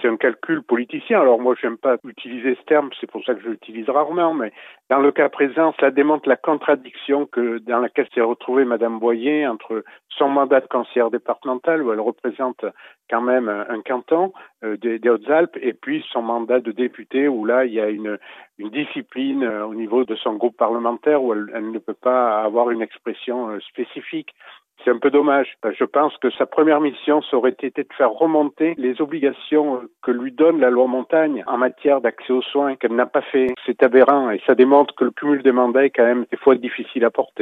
c'est un calcul politicien. Alors moi, j'aime pas utiliser ce terme, c'est pour ça que je l'utilise rarement, mais dans le cas présent, cela démontre la contradiction dans laquelle s'est retrouvée Madame Boyer entre son mandat de conseillère départementale, où elle représente quand même un canton des Hautes-Alpes, et puis son mandat de députée, où là, il y a une discipline au niveau de son groupe parlementaire, où elle ne peut pas avoir une expression spécifique. C'est un peu dommage. Je pense que sa première mission, ça aurait été de faire remonter les obligations que lui donne la loi Montagne en matière d'accès aux soins, qu'elle n'a pas fait. C'est aberrant et ça démontre que le cumul des mandats est quand même des fois difficile à porter.